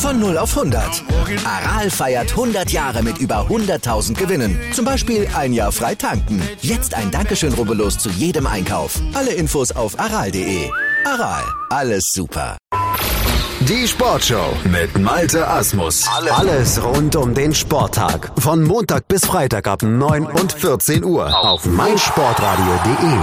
Von 0 auf 100. Aral feiert 100 Jahre mit über 100.000 Gewinnen. Zum Beispiel ein Jahr frei tanken. Jetzt ein Dankeschön, rubbellos zu jedem Einkauf. Alle Infos auf aral.de. Aral, alles super. Die Sportshow mit Malte Asmus. Alles rund um den Sporttag. Von Montag bis Freitag ab 9 und 14 Uhr auf meinsportradio.de.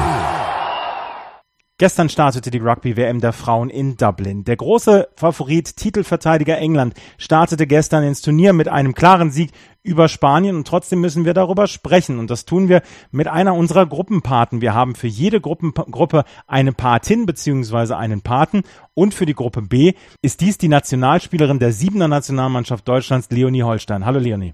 Gestern startete die Rugby-WM der Frauen in Dublin. Der große Favorit, Titelverteidiger England, startete gestern ins Turnier mit einem klaren Sieg über Spanien und trotzdem müssen wir darüber sprechen und das tun wir mit einer unserer Gruppenpaten. Wir haben für jede Gruppe eine Patin bzw. einen Paten und für die Gruppe B ist dies die Nationalspielerin der 7er Nationalmannschaft Deutschlands, Leonie Holstein. Hallo Leonie.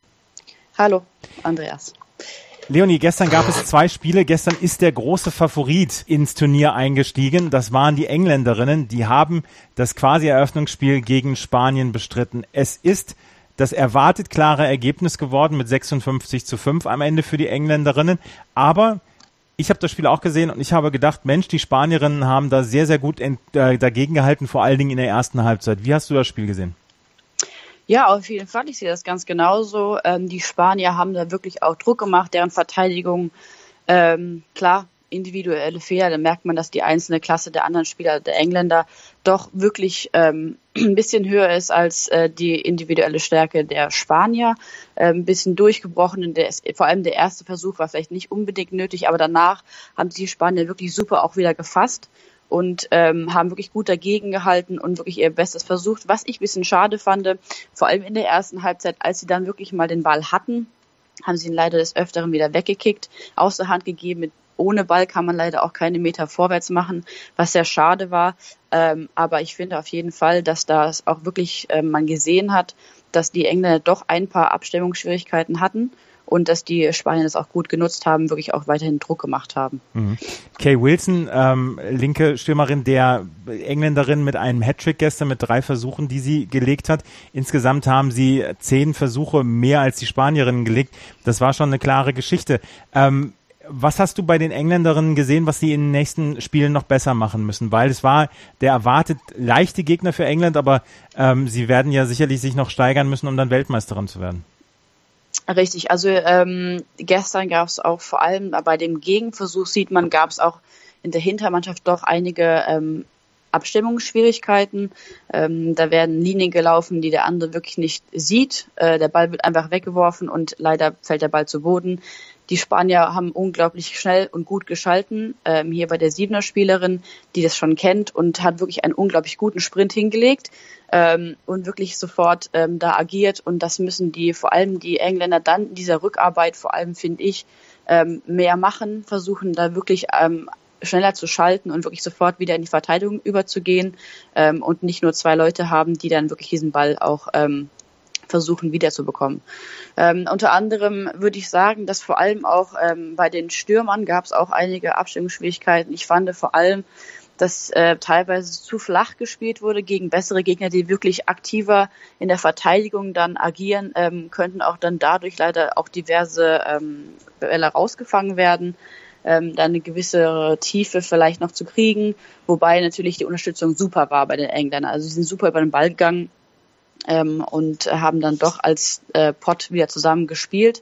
Hallo Andreas. Leonie, gestern gab es 2 Spiele. Gestern ist der große Favorit ins Turnier eingestiegen. Das waren die Engländerinnen. Die haben das quasi Eröffnungsspiel gegen Spanien bestritten. Es ist das erwartet klare Ergebnis geworden mit 56:5 am Ende für die Engländerinnen. Aber ich habe das Spiel auch gesehen und ich habe gedacht, Mensch, die Spanierinnen haben da sehr, sehr gut dagegen gehalten, vor allen Dingen in der ersten Halbzeit. Wie hast du das Spiel gesehen? Ja, auf jeden Fall. Ich sehe das ganz genauso. Die Spanier haben da wirklich auch Druck gemacht, deren Verteidigung, klar, individuelle Fehler. Da merkt man, dass die einzelne Klasse der anderen Spieler, der Engländer, doch wirklich ein bisschen höher ist als die individuelle Stärke der Spanier. Ein bisschen durchgebrochen. Vor allem der erste Versuch war vielleicht nicht unbedingt nötig, aber danach haben die Spanier wirklich super auch wieder gefasst. Und haben wirklich gut dagegen gehalten und wirklich ihr Bestes versucht. Was ich ein bisschen schade fand, vor allem in der ersten Halbzeit, als sie dann wirklich mal den Ball hatten, haben sie ihn leider des Öfteren wieder weggekickt, aus der Hand gegeben. Ohne Ball kann man leider auch keine Meter vorwärts machen, was sehr schade war. Aber ich finde auf jeden Fall, dass das auch wirklich man gesehen hat, dass die Engländer doch ein paar Abstimmungsschwierigkeiten hatten. Und dass die Spanier das auch gut genutzt haben, wirklich auch weiterhin Druck gemacht haben. Mhm. Kay Wilson, linke Stürmerin der Engländerin mit einem Hattrick gestern mit 3 Versuchen, die sie gelegt hat. Insgesamt haben sie 10 Versuche mehr als die Spanierinnen gelegt. Das war schon eine klare Geschichte. Was hast du bei den Engländerinnen gesehen, was sie in den nächsten Spielen noch besser machen müssen? Weil es war der erwartet leichte Gegner für England, aber sie werden ja sicherlich sich noch steigern müssen, um dann Weltmeisterin zu werden. Richtig, also gestern gab es auch vor allem bei dem Gegenversuch, sieht man, gab es auch in der Hintermannschaft doch einige Abstimmungsschwierigkeiten. Da werden Linien gelaufen, die der andere wirklich nicht sieht. Der Ball wird einfach weggeworfen und leider fällt der Ball zu Boden. Die Spanier haben unglaublich schnell und gut geschalten. Hier bei der 7er-Spielerin, die das schon kennt und hat wirklich einen unglaublich guten Sprint hingelegt und wirklich sofort da agiert. Und das müssen vor allem die Engländer dann in dieser Rückarbeit, vor allem finde ich, mehr machen, versuchen da wirklich schneller zu schalten und wirklich sofort wieder in die Verteidigung überzugehen und nicht nur 2 Leute haben, die dann wirklich diesen Ball auch versuchen wiederzubekommen. Unter anderem würde ich sagen, dass vor allem auch bei den Stürmern gab es auch einige Abstimmungsschwierigkeiten. Ich fand vor allem, dass teilweise zu flach gespielt wurde gegen bessere Gegner, die wirklich aktiver in der Verteidigung dann agieren, könnten auch dann dadurch leider auch diverse Bälle rausgefangen werden. Dann eine gewisse Tiefe vielleicht noch zu kriegen, wobei natürlich die Unterstützung super war bei den Engländern. Also sie sind super über den Ball gegangen und haben dann doch als Pot wieder zusammen gespielt.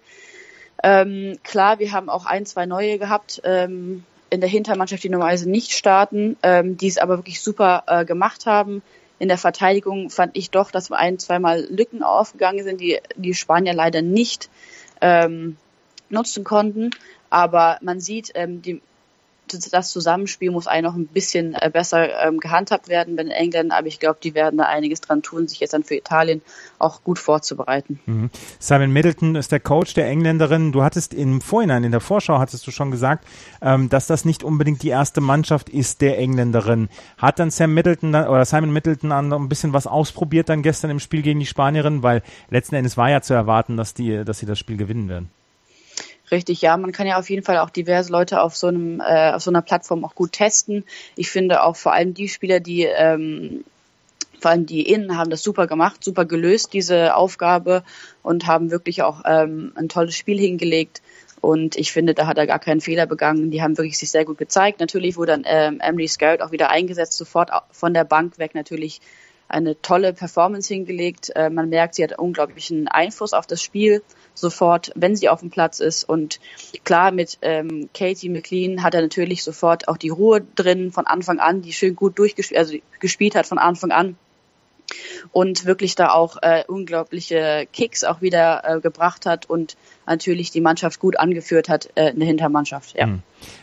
Klar, wir haben auch 1, 2 neue gehabt in der Hintermannschaft, die normalerweise nicht starten, die es aber wirklich super gemacht haben. In der Verteidigung fand ich doch, dass 1, 2 Mal Lücken aufgegangen sind, die Spanier leider nicht nutzen konnten. Aber man sieht, das Zusammenspiel muss eigentlich noch ein bisschen besser gehandhabt werden bei den Engländern, aber ich glaube, die werden da einiges dran tun, sich jetzt dann für Italien auch gut vorzubereiten. Mhm. Simon Middleton ist der Coach der Engländerin. Du hattest im Vorhinein, in der Vorschau hattest du schon gesagt, dass das nicht unbedingt die erste Mannschaft ist der Engländerin. Hat dann Simon Middleton ein bisschen was ausprobiert dann gestern im Spiel gegen die Spanierin, weil letzten Endes war ja zu erwarten, dass sie das Spiel gewinnen werden. Richtig, ja, man kann ja auf jeden Fall auch diverse Leute auf so einer Plattform auch gut testen. Ich finde auch vor allem die Spieler, vor allem die Innen haben das super gemacht, super gelöst, diese Aufgabe, und haben wirklich auch ein tolles Spiel hingelegt. Und ich finde, da hat er gar keinen Fehler begangen. Die haben wirklich sich sehr gut gezeigt. Natürlich wurde dann Emily Scarrett auch wieder eingesetzt, sofort von der Bank weg natürlich eine tolle Performance hingelegt. Man merkt, sie hat unglaublichen Einfluss auf das Spiel sofort, wenn sie auf dem Platz ist. Und klar, mit Katie McLean hat er natürlich sofort auch die Ruhe drin von Anfang an, die schön gut gespielt hat von Anfang an. Und wirklich da auch unglaubliche Kicks auch wieder gebracht hat und natürlich die Mannschaft gut angeführt hat in der Hintermannschaft. Ja.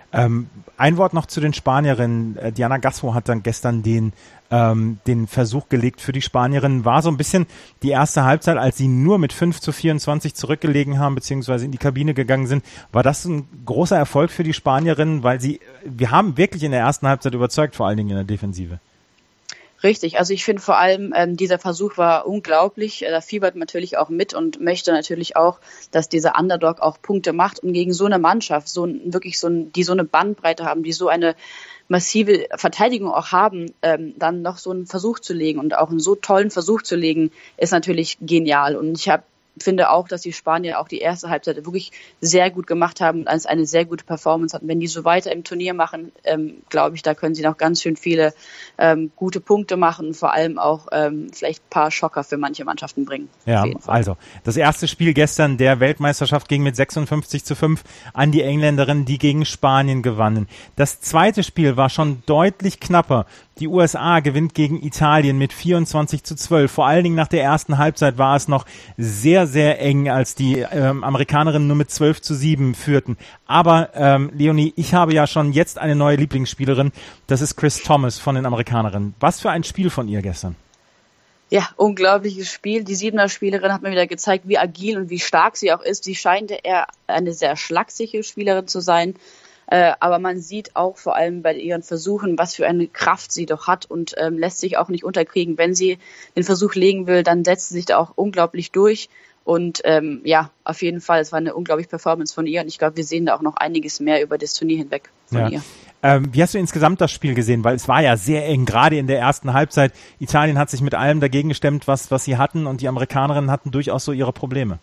Ein Wort noch zu den Spanierinnen. Diana Gasso hat dann gestern den Versuch gelegt für die Spanierinnen. War so ein bisschen die erste Halbzeit, als sie nur mit 5-24 zurückgelegen haben, beziehungsweise in die Kabine gegangen sind. War das ein großer Erfolg für die Spanierinnen, weil wir haben wirklich in der ersten Halbzeit überzeugt, vor allen Dingen in der Defensive. Richtig, also ich finde vor allem, dieser Versuch war unglaublich. Da fiebert man natürlich auch mit und möchte natürlich auch, dass dieser Underdog auch Punkte macht. Und gegen so eine Mannschaft, die so eine Bandbreite haben, die so eine massive Verteidigung auch haben, dann noch so einen Versuch zu legen und auch einen so tollen Versuch zu legen, ist natürlich genial. Und ich finde auch, dass die Spanier auch die erste Halbzeit wirklich sehr gut gemacht haben und eine sehr gute Performance hatten. Wenn die so weiter im Turnier machen, glaube ich, da können sie noch ganz schön viele gute Punkte machen und vor allem auch vielleicht ein paar Schocker für manche Mannschaften bringen. Ja, also das erste Spiel gestern der Weltmeisterschaft ging mit 56-5 an die Engländerinnen, die gegen Spanien gewannen. Das zweite Spiel war schon deutlich knapper. Die USA gewinnt gegen Italien mit 24-12. Vor allen Dingen nach der ersten Halbzeit war es noch sehr, sehr eng, als die Amerikanerinnen nur mit 12-7 führten. Aber Leonie, ich habe ja schon jetzt eine neue Lieblingsspielerin. Das ist Chris Thomas von den Amerikanerinnen. Was für ein Spiel von ihr gestern. Ja, unglaubliches Spiel. Die 7er-Spielerin hat mir wieder gezeigt, wie agil und wie stark sie auch ist. Sie scheint eher eine sehr schlaksige Spielerin zu sein. Aber man sieht auch vor allem bei ihren Versuchen, was für eine Kraft sie doch hat und lässt sich auch nicht unterkriegen. Wenn sie den Versuch legen will, dann setzt sie sich da auch unglaublich durch. Und auf jeden Fall, es war eine unglaubliche Performance von ihr. Und ich glaube, wir sehen da auch noch einiges mehr über das Turnier hinweg von ihr. Wie hast du insgesamt das Spiel gesehen? Weil es war ja sehr eng, gerade in der ersten Halbzeit. Italien hat sich mit allem dagegen gestemmt, was sie hatten. Und die Amerikanerinnen hatten durchaus so ihre Probleme.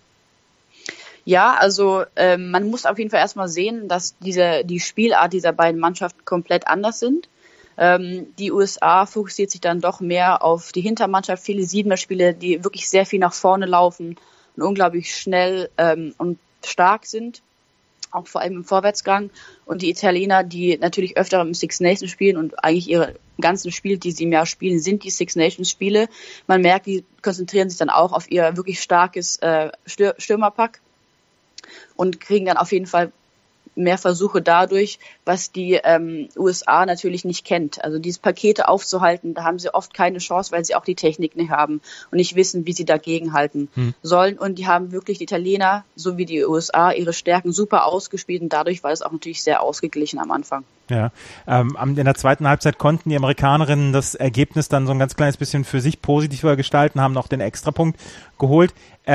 Ja, also man muss auf jeden Fall erstmal sehen, dass die Spielart dieser beiden Mannschaften komplett anders sind. Die USA fokussiert sich dann doch mehr auf die Hintermannschaft, viele 7er-Spiele, die wirklich sehr viel nach vorne laufen und unglaublich schnell und stark sind, auch vor allem im Vorwärtsgang. Und die Italiener, die natürlich öfter im Six Nations spielen und eigentlich ihre ganzen Spiele, die sie im Jahr spielen, sind die Six Nations Spiele. Man merkt, die konzentrieren sich dann auch auf ihr wirklich starkes Stürmerpack und kriegen dann auf jeden Fall mehr Versuche dadurch, was die USA natürlich nicht kennt. Also diese Pakete aufzuhalten, da haben sie oft keine Chance, weil sie auch die Technik nicht haben und nicht wissen, wie sie dagegenhalten sollen. Und die haben wirklich die Italiener, so wie die USA, ihre Stärken super ausgespielt und dadurch war es auch natürlich sehr ausgeglichen am Anfang. Ja, in der zweiten Halbzeit konnten die Amerikanerinnen das Ergebnis dann so ein ganz kleines bisschen für sich positiver gestalten, haben noch den Extrapunkt geholt.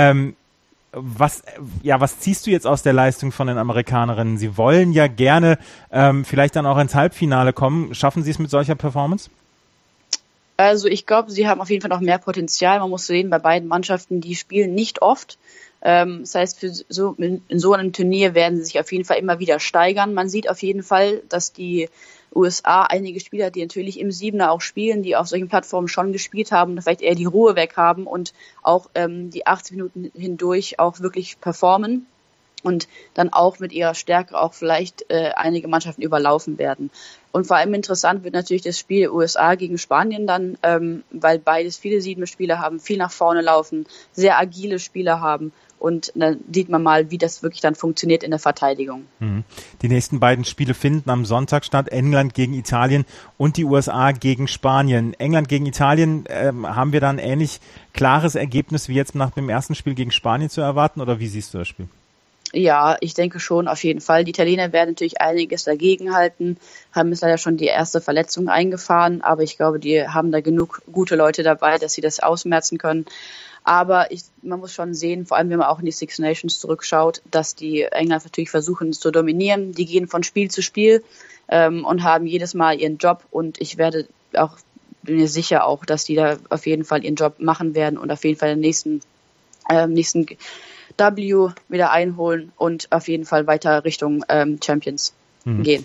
Was ziehst du jetzt aus der Leistung von den Amerikanerinnen? Sie wollen ja gerne vielleicht dann auch ins Halbfinale kommen. Schaffen sie es mit solcher Performance? Also ich glaube, sie haben auf jeden Fall noch mehr Potenzial. Man muss sehen, bei beiden Mannschaften, die spielen nicht oft. Das heißt, in so einem Turnier werden sie sich auf jeden Fall immer wieder steigern. Man sieht auf jeden Fall, dass die USA einige Spieler, die natürlich im Siebener auch spielen, die auf solchen Plattformen schon gespielt haben, vielleicht eher die Ruhe weg haben und auch die 80 Minuten hindurch auch wirklich performen und dann auch mit ihrer Stärke auch vielleicht einige Mannschaften überlaufen werden. Und vor allem interessant wird natürlich das Spiel USA gegen Spanien dann, weil beides viele Siebener-Spieler haben, viel nach vorne laufen, sehr agile Spieler haben. Und dann sieht man mal, wie das wirklich dann funktioniert in der Verteidigung. Die nächsten beiden Spiele finden am Sonntag statt. England gegen Italien und die USA gegen Spanien. England gegen Italien, haben wir da ein ähnlich klares Ergebnis wie jetzt nach dem ersten Spiel gegen Spanien zu erwarten? Oder wie siehst du das Spiel? Ja, ich denke schon, auf jeden Fall. Die Italiener werden natürlich einiges dagegenhalten, haben jetzt leider schon die erste Verletzung eingefahren. Aber ich glaube, die haben da genug gute Leute dabei, dass sie das ausmerzen können. Aber man muss schon sehen, vor allem wenn man auch in die Six Nations zurückschaut, dass die Engländer natürlich versuchen zu dominieren. Die gehen von Spiel zu Spiel und haben jedes Mal ihren Job. Und ich bin mir sicher auch, dass die da auf jeden Fall ihren Job machen werden und auf jeden Fall den nächsten W wieder einholen und auf jeden Fall weiter Richtung Champions gehen.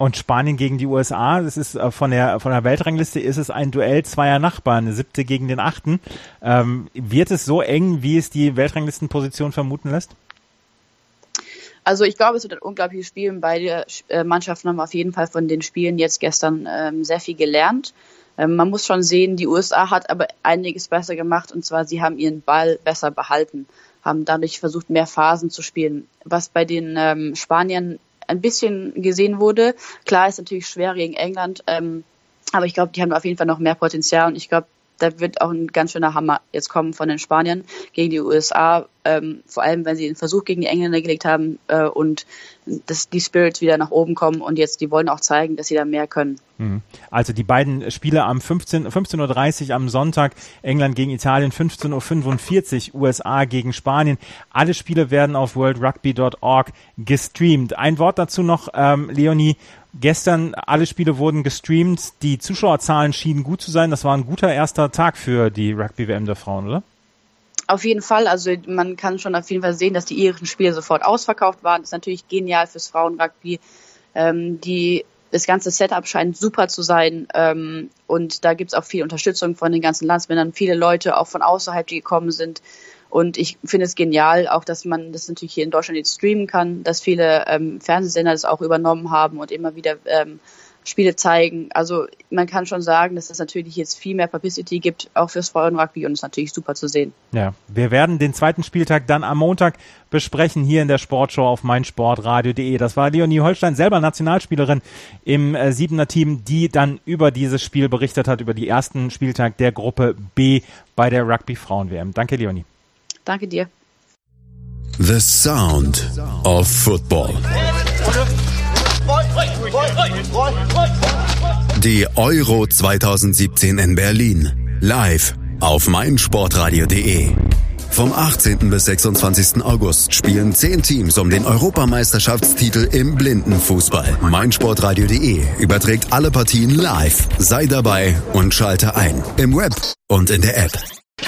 Und Spanien gegen die USA, das ist von der Weltrangliste ist es ein Duell zweier Nachbarn, der 7. gegen den 8. Wird es so eng, wie es die Weltranglistenposition vermuten lässt? Also ich glaube, es wird ein unglaubliches Spiel. Beide Mannschaften haben auf jeden Fall von den Spielen jetzt gestern sehr viel gelernt. Man muss schon sehen, die USA hat aber einiges besser gemacht, und zwar sie haben ihren Ball besser behalten, haben dadurch versucht, mehr Phasen zu spielen. Was bei den Spaniern ein bisschen gesehen wurde, klar ist natürlich schwer gegen England, aber ich glaube, die haben auf jeden Fall noch mehr Potenzial, und ich glaube, da wird auch ein ganz schöner Hammer jetzt kommen von den Spaniern gegen die USA, vor allem, wenn sie den Versuch gegen die Engländer gelegt haben und dass die Spirits wieder nach oben kommen, und jetzt, die wollen auch zeigen, dass sie da mehr können. Also die beiden Spiele am 15:30 Uhr am Sonntag, England gegen Italien, 15:45 Uhr USA gegen Spanien. Alle Spiele werden auf worldrugby.org gestreamt. Ein Wort dazu noch, Leonie. Gestern, alle Spiele wurden gestreamt, die Zuschauerzahlen schienen gut zu sein. Das war ein guter erster Tag für die Rugby-WM der Frauen, oder? Auf jeden Fall, also man kann schon auf jeden Fall sehen, dass die irischen Spiele sofort ausverkauft waren. Das ist natürlich genial fürs Frauenrugby. Das ganze Setup scheint super zu sein, und da gibt's auch viel Unterstützung von den ganzen Landsmännern, viele Leute auch von außerhalb, die gekommen sind. Und ich finde es genial, auch dass man das natürlich hier in Deutschland jetzt streamen kann, dass viele Fernsehsender das auch übernommen haben und immer wieder Spiele zeigen. Also man kann schon sagen, dass es natürlich jetzt viel mehr Publicity gibt, auch fürs Frauenrugby, und es ist natürlich super zu sehen. Ja, wir werden den zweiten Spieltag dann am Montag besprechen, hier in der Sportshow auf meinsportradio.de. Das war Leonie Holstein, selber Nationalspielerin im 7er-Team, die dann über dieses Spiel berichtet hat, über den ersten Spieltag der Gruppe B bei der Rugby-Frauen-WM. Danke, Leonie. Danke dir. The Sound of Football. Die Euro 2017 in Berlin. Live auf meinsportradio.de. Vom 18. bis 26. August spielen 10 Teams um den Europameisterschaftstitel im Blindenfußball. meinsportradio.de überträgt alle Partien live. Sei dabei und schalte ein. Im Web und in der App.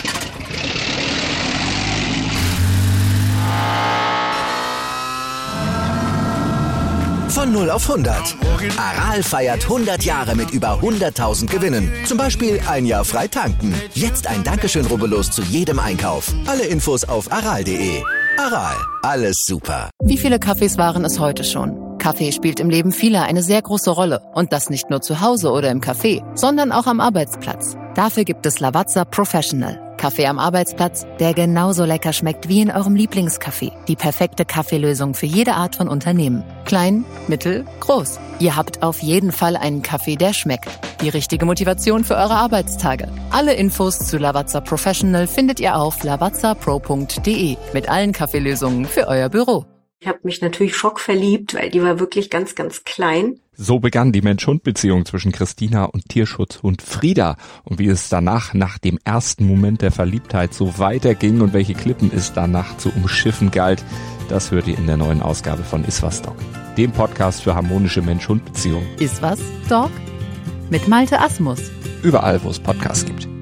Von 0 auf 100. Aral feiert 100 Jahre mit über 100.000 Gewinnen. Zum Beispiel ein Jahr frei tanken. Jetzt ein Dankeschön, rubbellos zu jedem Einkauf. Alle Infos auf aral.de. Aral, alles super. Wie viele Kaffees waren es heute schon? Kaffee spielt im Leben vieler eine sehr große Rolle. Und das nicht nur zu Hause oder im Café, sondern auch am Arbeitsplatz. Dafür gibt es Lavazza Professional. Kaffee am Arbeitsplatz, der genauso lecker schmeckt wie in eurem Lieblingscafé. Die perfekte Kaffeelösung für jede Art von Unternehmen. Klein, mittel, groß. Ihr habt auf jeden Fall einen Kaffee, der schmeckt. Die richtige Motivation für eure Arbeitstage. Alle Infos zu Lavazza Professional findet ihr auf lavazzapro.de mit allen Kaffeelösungen für euer Büro. Ich habe mich natürlich schockverliebt, weil die war wirklich ganz, ganz klein. So begann die Mensch-Hund-Beziehung zwischen Christina und Tierschutzhund Frieda. Und wie es danach, nach dem ersten Moment der Verliebtheit, so weiterging und welche Klippen es danach zu umschiffen galt, das hört ihr in der neuen Ausgabe von Iswas Dog, dem Podcast für harmonische Mensch-Hund-Beziehungen. Iswas Dog? Mit Malte Asmus. Überall, wo es Podcasts gibt.